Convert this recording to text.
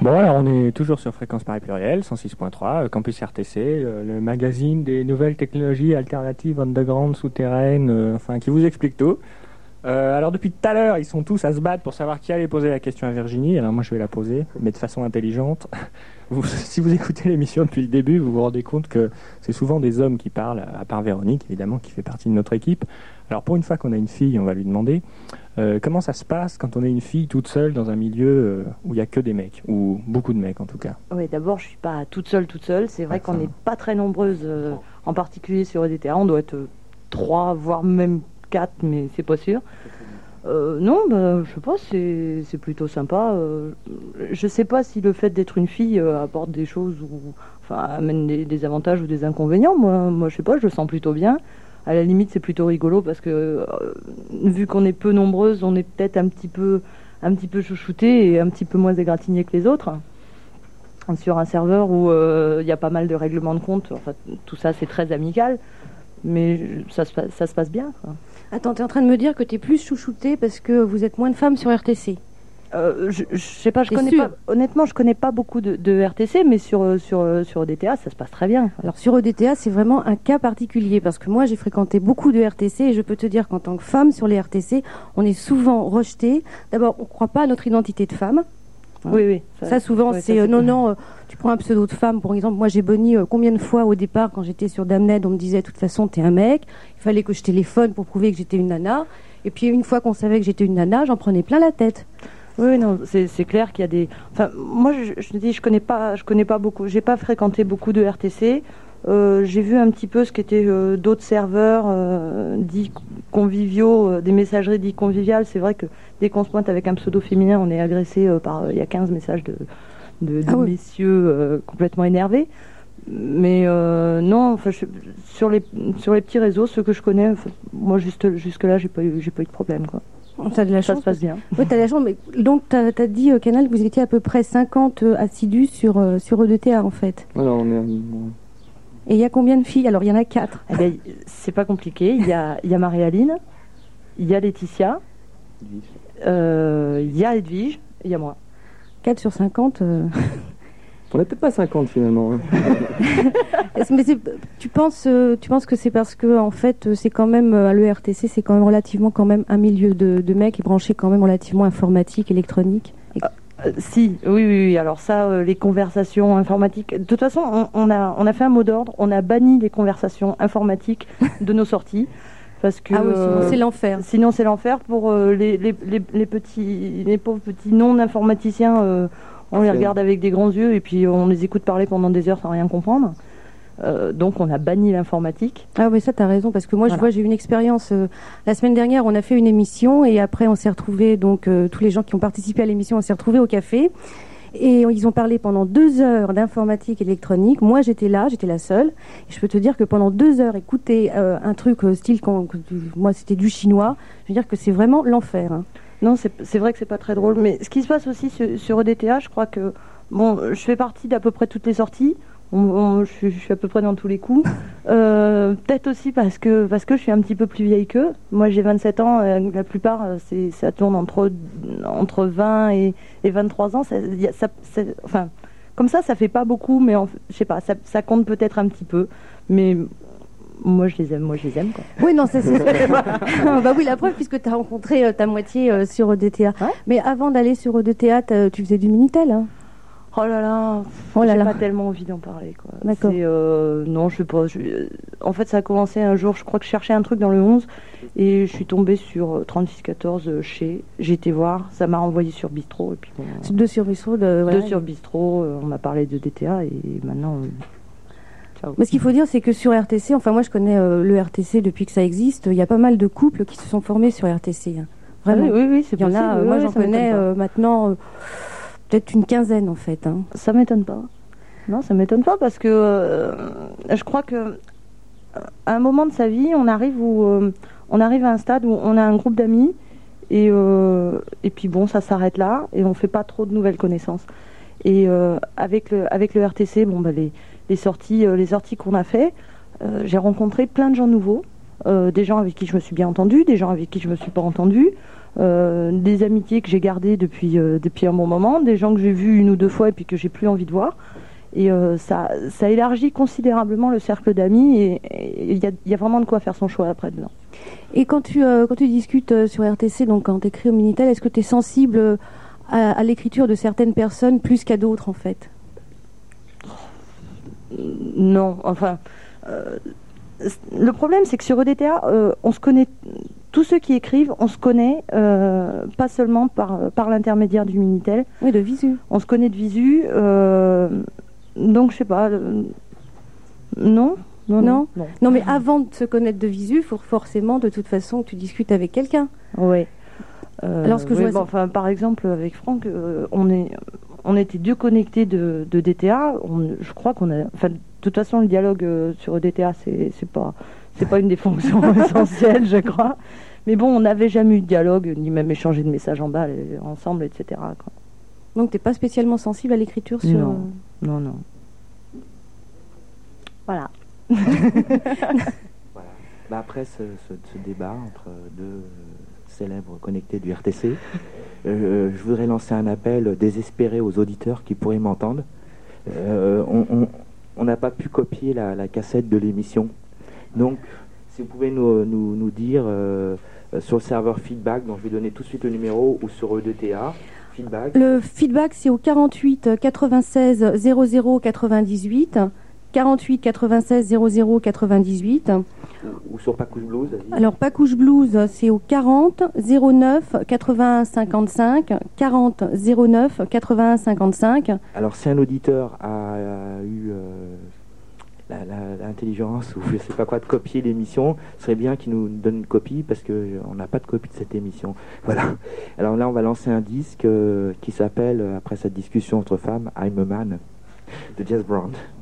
Bon, alors on est toujours sur Fréquence Paris Pluriel, 106.3, Campus RTC, le magazine des nouvelles technologies alternatives, underground, souterraines, enfin qui vous explique tout. Alors depuis tout à l'heure, ils sont tous à se battre pour savoir qui allait poser la question à Virginie. Alors moi je vais la poser, mais de façon intelligente. Si vous écoutez l'émission depuis le début, vous vous rendez compte que c'est souvent des hommes qui parlent, à part Véronique évidemment, qui fait partie de notre équipe. Alors pour une fois qu'on a une fille, on va lui demander comment ça se passe quand on est une fille toute seule dans un milieu où il n'y a que des mecs, ou beaucoup de mecs en tout cas. Oui, d'abord je suis pas toute seule. C'est vrai qu'on n'est pas très nombreuses, en particulier sur EDTA. On doit être 3, voire même 4, mais c'est pas sûr. Non, je sais pas, c'est plutôt sympa. Je sais pas si le fait d'être une fille apporte des choses ou amène des avantages ou des inconvénients. Moi, je sais pas, je le sens plutôt bien. À la limite, c'est plutôt rigolo parce que vu qu'on est peu nombreuses, on est peut-être un petit peu chouchouté et un petit peu moins égratigné que les autres. Sur un serveur où il y a pas mal de règlements de compte, tout ça c'est très amical, mais ça se passe bien, quoi. Attends, t'es en train de me dire que t'es plus chouchouté parce que vous êtes moins de femmes sur RTC? Je sais pas, honnêtement, je connais pas beaucoup de RTC, mais sur EDTA, ça se passe très bien. Alors sur EDTA, c'est vraiment un cas particulier parce que moi, j'ai fréquenté beaucoup de RTC et je peux te dire qu'en tant que femme sur les RTC, on est souvent rejeté. D'abord, on croit pas à notre identité de femme. Oui. Ça souvent, c'est non, tu prends un pseudo de femme, par exemple. Moi, j'ai boni combien de fois au départ, quand j'étais sur Damned, on me disait, de toute façon, t'es un mec. Il fallait que je téléphone pour prouver que j'étais une nana. Et puis, une fois qu'on savait que j'étais une nana, j'en prenais plein la tête. Oui, non, c'est clair qu'il y a des... moi, je te dis, je connais pas beaucoup. J'ai pas fréquenté beaucoup de RTC. J'ai vu un petit peu ce qu'étaient d'autres serveurs dits conviviaux, des messageries dites conviviales. C'est vrai que dès qu'on se pointe avec un pseudo féminin, on est agressé il y a 15 messages de messieurs complètement énervés. Mais non, sur les petits réseaux, ceux que je connais, moi jusque-là, j'ai pas eu de problème, quoi. T'as de la chance. Ça se passe bien. Oui, t'as de la chance. Mais donc, t'as dit, Canal, que vous étiez à peu près 50 assidus sur EDTA, en fait. Alors, on est... Et il y a combien de filles? Alors, il y en a 4. Eh bien, c'est pas compliqué. Il y a Marie-Aline, il y a Laetitia, il y a Edwige, et il y a moi. 4 sur 50... On n'est peut-être pas 50 finalement. Mais tu penses que c'est parce que en fait c'est quand même le RTC, c'est quand même relativement un milieu de mecs et branché quand même relativement informatique, électronique. Si, oui. Alors ça, les conversations informatiques. De toute façon, on a fait un mot d'ordre. On a banni les conversations informatiques de nos sorties. Parce que, sinon c'est l'enfer. Sinon c'est l'enfer pour les pauvres petits non-informaticiens. On les regarde avec des grands yeux et puis on les écoute parler pendant des heures sans rien comprendre. Donc on a banni l'informatique. Ah oui, ça t'as raison, parce que moi je vois, j'ai eu une expérience la semaine dernière, on a fait une émission et après on s'est retrouvés, donc tous les gens qui ont participé à l'émission, on s'est retrouvés au café et ils ont parlé pendant 2 heures d'informatique électronique. Moi j'étais là, j'étais la seule et je peux te dire que pendant 2 heures écouter un truc style moi c'était du chinois, je veux dire que c'est vraiment l'enfer, hein. Non, c'est vrai que c'est pas très drôle, mais ce qui se passe aussi sur EDTA, je crois que je fais partie d'à peu près toutes les sorties. Je suis à peu près dans tous les coups. Peut-être aussi parce que je suis un petit peu plus vieille qu'eux. Moi, j'ai 27 ans. La plupart, ça tourne entre 20 et 23 ans. Comme ça fait pas beaucoup, mais je sais pas, ça compte peut-être un petit peu. Mais moi, je les aime, quoi. Oui, non, c'est bah oui, la preuve, puisque tu as rencontré ta moitié sur EDTA. Ouais. Mais avant d'aller sur EDTA, tu faisais du Minitel, hein? Oh là là, j'ai pas tellement envie d'en parler, quoi. D'accord. Non, je sais pas. En fait, ça a commencé un jour, je crois que je cherchais un truc dans le 11 et je suis tombée sur 3614 chez. J'ai été voir, ça m'a renvoyé sur Bistro. Et puis bon, 2 sur Bistro. 2 sur Bistro, on m'a parlé de DTA et maintenant... Mais ce qu'il faut dire, c'est que sur RTC, moi je connais le RTC depuis que ça existe, il y a pas mal de couples qui se sont formés sur RTC. Hein. Vraiment. Oui, c'est possible. Moi j'en connais maintenant peut-être une quinzaine en fait. Hein. Ça m'étonne pas. Non, ça m'étonne pas parce que je crois que à un moment de sa vie, on arrive à un stade où on a un groupe d'amis et puis bon, ça s'arrête là et on fait pas trop de nouvelles connaissances. Et avec le RTC, les sorties qu'on a fait, j'ai rencontré plein de gens nouveaux, des gens avec qui je me suis bien entendue, des gens avec qui je me suis pas entendue, des amitiés que j'ai gardées depuis un bon moment, des gens que j'ai vus une ou deux fois et puis que j'ai plus envie de voir. Et ça élargit considérablement le cercle d'amis et il y a vraiment de quoi faire son choix après dedans. Et quand tu discutes sur RTC, donc quand tu écris au Minitel, est-ce que tu es sensible à l'écriture de certaines personnes plus qu'à d'autres en fait? Non, enfin... le problème, c'est que sur EDTA, on se connaît, tous ceux qui écrivent, on se connaît pas seulement par l'intermédiaire du Minitel. Oui, de visu. On se connaît de visu, donc je sais pas. Non, mais avant de se connaître de visu, il faut forcément, de toute façon, que tu discutes avec quelqu'un. Oui. Alors, ce que je vois, par exemple, avec Franck, on était deux connectés de DTA. Je crois qu'on a... Enfin, de toute façon, le dialogue sur DTA, c'est pas une des fonctions essentielles, je crois. Mais bon, on n'avait jamais eu de dialogue, ni même échangé de messages en bas, ensemble, etc. quoi. Donc, tu n'es pas spécialement sensible à l'écriture sur... Non. Voilà. Voilà. Après ce débat entre deux célèbres connectés du RTC, je voudrais lancer un appel désespéré aux auditeurs qui pourraient m'entendre. On n'a pas pu copier la cassette de l'émission. Donc, si vous pouvez nous dire sur le serveur feedback, dont je vais donner tout de suite le numéro, ou sur EDTA, feedback. Le feedback, c'est au 48 96 00 98. 48 96 00 98. Ou sur Pacouche Blues. Alors Pacouche Blues, c'est au 40 09 81 55. 40 09 81 55. Alors si un auditeur a eu l'intelligence ou je sais pas quoi de copier l'émission, ce serait bien qu'il nous donne une copie parce qu'on n'a pas de copie de cette émission. Voilà. Alors là on va lancer un disque qui s'appelle, après cette discussion entre femmes, I'm a Man de Jazz Brown.